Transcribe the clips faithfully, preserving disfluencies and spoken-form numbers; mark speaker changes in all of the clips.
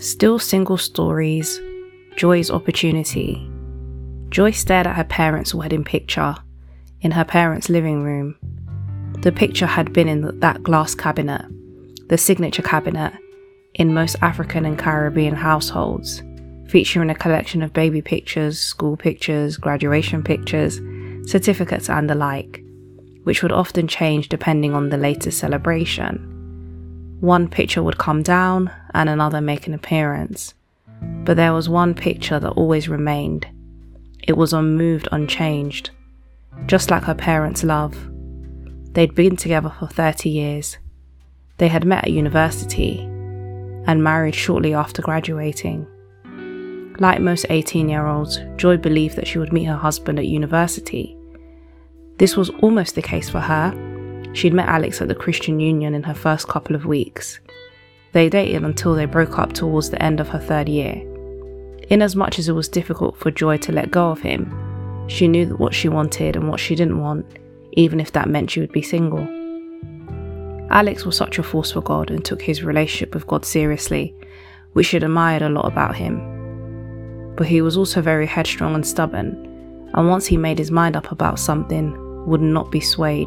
Speaker 1: Still single stories, Joy's opportunity. Joy stared at her parents' wedding picture in her parents' living room. The picture had been in that glass cabinet, the signature cabinet, in most African and Caribbean households, featuring a collection of baby pictures, school pictures, graduation pictures, certificates and the like, which would often change depending on the latest celebration. One picture would come down and another make an appearance, but there was one picture that always remained. It was unmoved, unchanged, just like her parents' love. They'd been together for thirty years. They had met at university and married shortly after graduating. Like most eighteen-year-olds, Joy believed that she would meet her husband at university. This was almost the case for her. She'd met Alex at the Christian Union in her first couple of weeks. They dated until they broke up towards the end of her third year. Inasmuch as it was difficult for Joy to let go of him, she knew what she wanted and what she didn't want, even if that meant she would be single. Alex was such a force for God and took his relationship with God seriously, which she'd admired a lot about him. But he was also very headstrong and stubborn, and once he made his mind up about something, would not be swayed.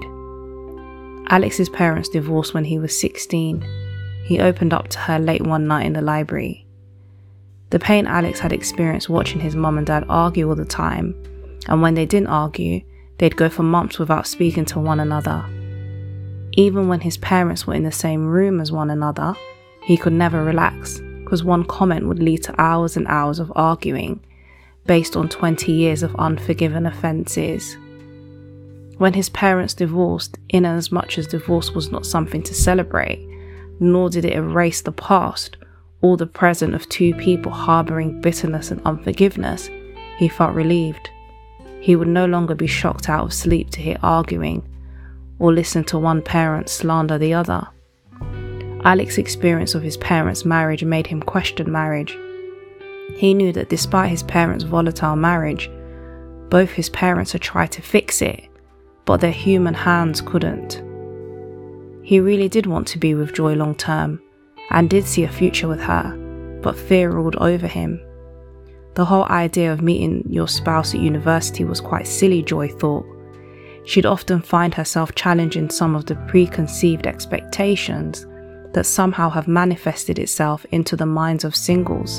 Speaker 1: Alex's parents divorced when he was sixteen. He opened up to her late one night in the library. The pain Alex had experienced watching his mum and dad argue all the time, and when they didn't argue, they'd go for months without speaking to one another. Even when his parents were in the same room as one another, he could never relax, because one comment would lead to hours and hours of arguing, based on twenty years of unforgiven offences. When his parents divorced, inasmuch as divorce was not something to celebrate, nor did it erase the past or the present of two people harbouring bitterness and unforgiveness, he felt relieved. He would no longer be shocked out of sleep to hear arguing or listen to one parent slander the other. Alex's experience of his parents' marriage made him question marriage. He knew that despite his parents' volatile marriage, both his parents had tried to fix it, but their human hands couldn't. He really did want to be with Joy long term, and did see a future with her, but fear ruled over him. The whole idea of meeting your spouse at university was quite silly, Joy thought. She'd often find herself challenging some of the preconceived expectations that somehow have manifested itself into the minds of singles.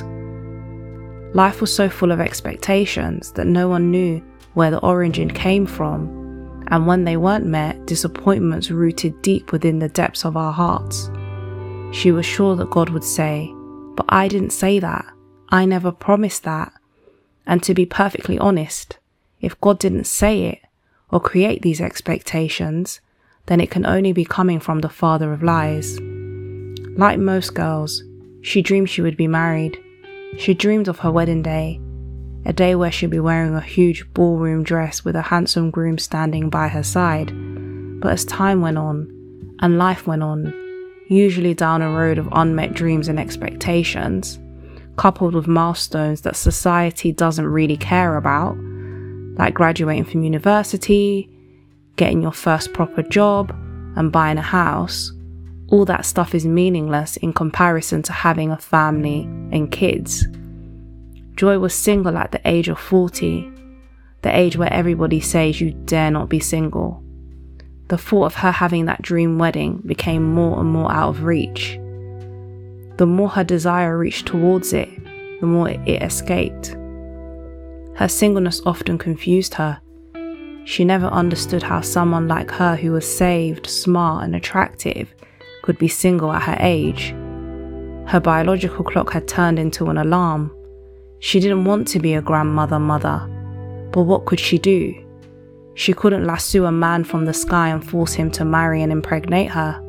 Speaker 1: Life was so full of expectations that no one knew where the origin came from, and when they weren't met, disappointments rooted deep within the depths of our hearts. She was sure that God would say, "But I didn't say that. I never promised that." And to be perfectly honest, if God didn't say it or create these expectations, then it can only be coming from the father of lies. Like most girls, she dreamed she would be married. She dreamed of her wedding day, a day where she'd be wearing a huge ballroom dress with a handsome groom standing by her side. But as time went on, and life went on, usually down a road of unmet dreams and expectations, coupled with milestones that society doesn't really care about, like graduating from university, getting your first proper job, and buying a house, all that stuff is meaningless in comparison to having a family and kids. Joy was single at the age of forty, the age where everybody says you dare not be single. The thought of her having that dream wedding became more and more out of reach. The more her desire reached towards it, the more it escaped. Her singleness often confused her. She never understood how someone like her, who was saved, smart and attractive, could be single at her age. Her biological clock had turned into an alarm. She didn't want to be a grandmother mother, but what could she do? She couldn't lasso a man from the sky and force him to marry and impregnate her.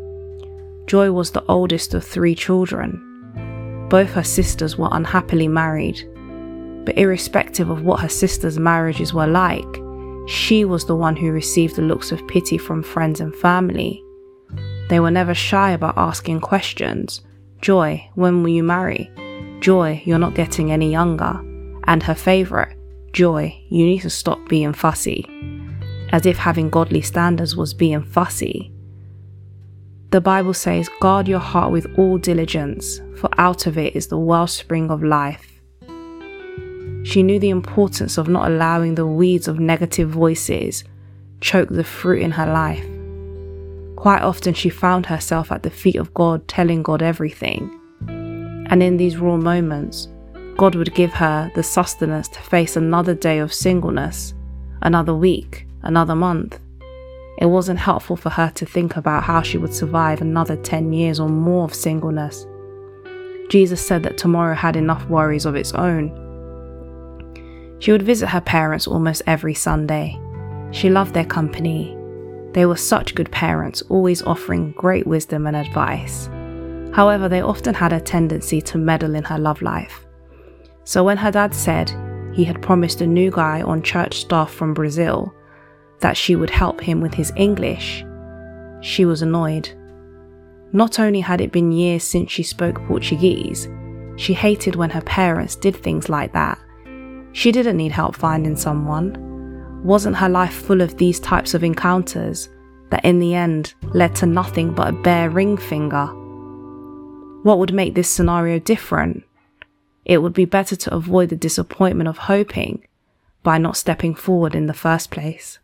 Speaker 1: Joy was the oldest of three children. Both her sisters were unhappily married, but irrespective of what her sisters' marriages were like, she was the one who received the looks of pity from friends and family. They were never shy about asking questions. "Joy, when will you marry? Joy, you're not getting any younger." And her favourite, "Joy, you need to stop being fussy." As if having godly standards was being fussy. The Bible says, "Guard your heart with all diligence, for out of it is the wellspring of life." She knew the importance of not allowing the weeds of negative voices choke the fruit in her life. Quite often she found herself at the feet of God, telling God everything. And in these raw moments, God would give her the sustenance to face another day of singleness, another week, another month. It wasn't helpful for her to think about how she would survive another ten years or more of singleness. Jesus said that tomorrow had enough worries of its own. She would visit her parents almost every Sunday. She loved their company. They were such good parents, always offering great wisdom and advice. However, they often had a tendency to meddle in her love life. So when her dad said he had promised a new guy on church staff from Brazil that she would help him with his English, she was annoyed. Not only had it been years since she spoke Portuguese, she hated when her parents did things like that. She didn't need help finding someone. Wasn't her life full of these types of encounters that in the end led to nothing but a bare ring finger? What would make this scenario different? It would be better to avoid the disappointment of hoping by not stepping forward in the first place.